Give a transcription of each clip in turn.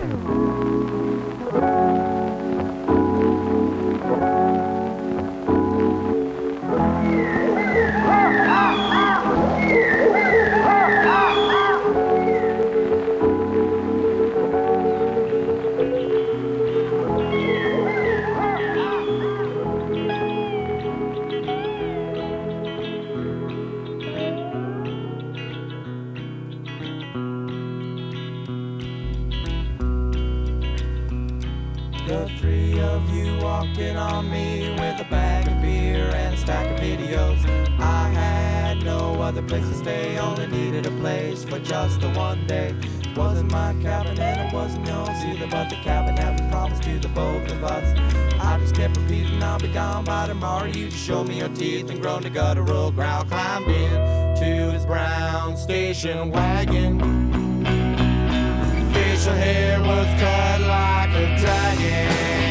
The three of you walked in on me with a bag of beer and a stack of videos. I had no other place to stay, only needed a place for just a one day. It wasn't my cabin and it wasn't yours either, but the cabin had been promised to the both of us. I just kept repeating, I'll be gone by tomorrow. You just showed me your teeth and groaned a guttural growl. Climbed in to his brown station wagon. Facial hair was cut like a dragon.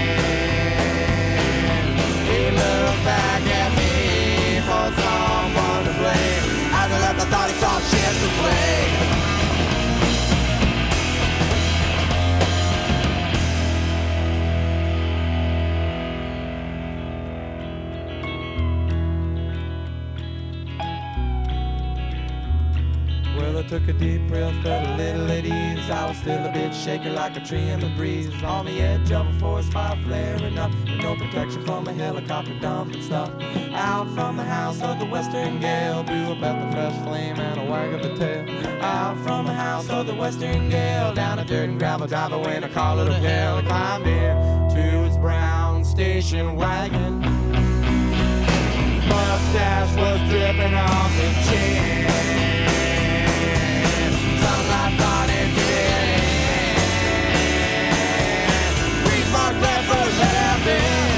He looked back at me for someone to blame. As I left, I thought he saw shit to play. Well, I took a deep breath, felt a little at ease. I was still a bit shaking like a tree in the breeze. On the edge of a forest fire flaring up, with no protection from a helicopter dumping stuff. Out from the house of the western gale blew up at the fresh flame and a wag of the tail. Out from the house of the western gale, down a dirt and gravel drive, I went a car little hell. I climbed in to his brown station wagon. Mustache was dripping off his chin. Sunlight got into it. Reach Mark Bradford, let out in.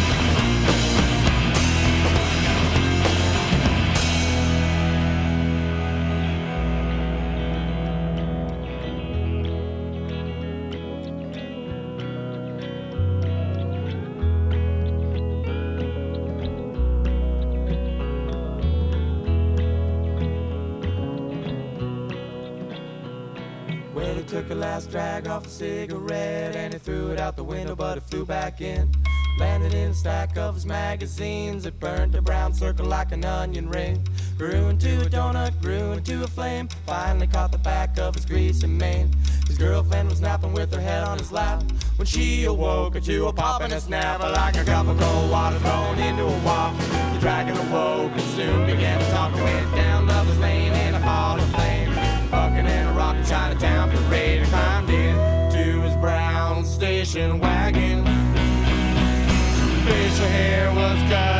Well, he took a last drag off a cigarette and he threw it out the window, but it flew back in. Landed in a stack of his magazines. It burned a brown circle like an onion ring. Grew into a donut, grew into a flame. Finally caught the back of his greasy mane. His girlfriend was napping with her head on his lap when she awoke to a pop and a snap, like a cup of cold water thrown into a wok. The dragon awoke and soon began to talk. Went down Lover's Lane in a ball of flame, fucking in a rock in Chinatown parade. And climbed in to his brown station wagon. Facial hair was cut